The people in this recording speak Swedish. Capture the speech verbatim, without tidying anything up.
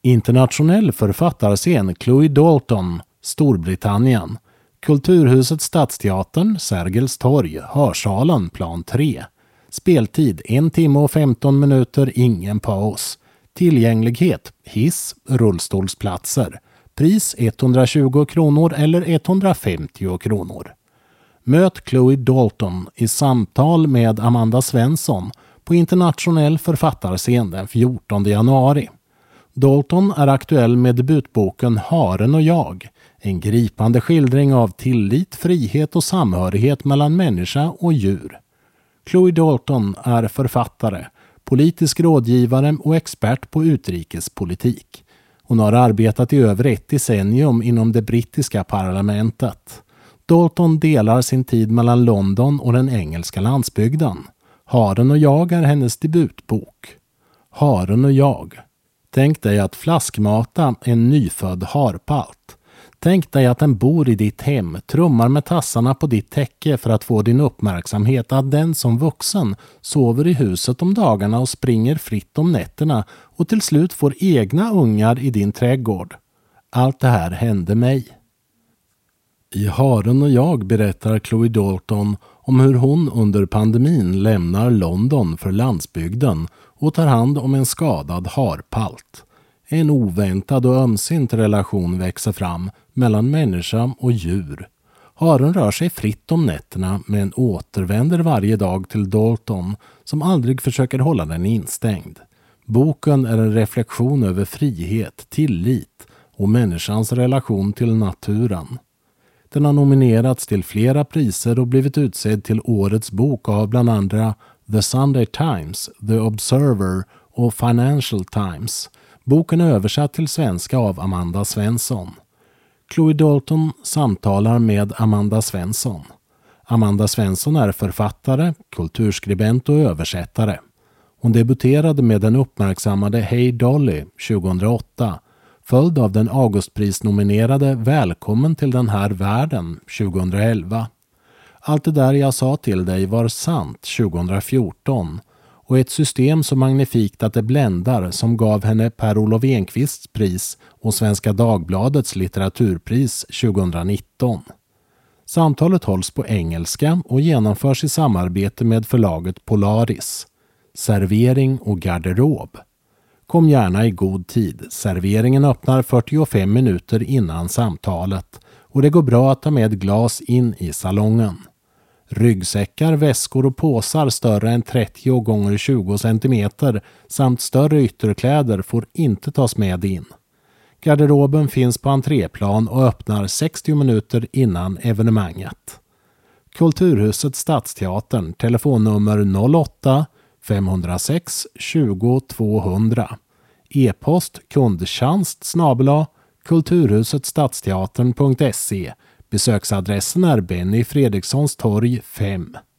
Internationell författarscen Chloe Dalton, Storbritannien. Kulturhuset Stadsteatern, Sergels torg, Hörsalen, plan tre. Speltid en timme och femton minuter, ingen paus. Tillgänglighet, hiss, rullstolsplatser. Pris etthundratjugo kronor eller etthundrafemtio kronor. Möt Chloe Dalton i samtal med Amanda Svensson på internationell författarscen den fjortonde januari. Dalton är aktuell med debutboken Haren och jag, en gripande skildring av tillit, frihet och samhörighet mellan människa och djur. Chloe Dalton är författare, politisk rådgivare och expert på utrikespolitik. Hon har arbetat i över ett decennium inom det brittiska parlamentet. Dalton delar sin tid mellan London och den engelska landsbygden. Haren och jag är hennes debutbok. Haren och jag. Tänk dig att flaskmata en nyfödd harpalt. Tänk dig att den bor i ditt hem, trummar med tassarna på ditt täcke för att få din uppmärksamhet, att den som vuxen sover i huset om dagarna och springer fritt om nätterna och till slut får egna ungar i din trädgård. Allt det här hände mig. I Haren och jag berättar Chloe Dalton om hur hon under pandemin lämnar London för landsbygden och tar hand om en skadad harpalt. En oväntad och ömsint relation växer fram mellan människa och djur. Haren rör sig fritt om nätterna men återvänder varje dag till Dalton som aldrig försöker hålla den instängd. Boken är en reflektion över frihet, tillit och människans relation till naturen. Den har nominerats till flera priser och blivit utsedd till årets bok av bland andra The Sunday Times, The Observer och Financial Times. Boken är översatt till svenska av Amanda Svensson. Chloe Dalton samtalar med Amanda Svensson. Amanda Svensson är författare, kulturskribent och översättare. Hon debuterade med den uppmärksammade Hey Dolly tjugohundraåtta, följd av den Augustpris-nominerade Välkommen till den här världen tjugohundraelva. Allt det där jag sa till dig var sant tjugohundrafjorton och ett system så magnifikt att det bländar som gav henne Per-Olof Enquists pris och Svenska Dagbladets litteraturpris tjugohundranitton. Samtalet hålls på engelska och genomförs i samarbete med förlaget Polaris. Servering och garderob. Kom gärna i god tid. Serveringen öppnar fyrtiofem minuter innan samtalet och det går bra att ta med glas in i salongen. Ryggsäckar, väskor och påsar större än trettio gånger tjugo centimeter samt större ytterkläder får inte tas med in. Garderoben finns på entréplan och öppnar sextio minuter innan evenemanget. Kulturhuset Stadsteatern, telefonnummer noll åtta femhundrasex tjugo tvåhundra. E-post kundtjänst snabel-a kulturhusetstadsteatern punkt se. Besöksadressen är Benny Fredrikssons torg fem.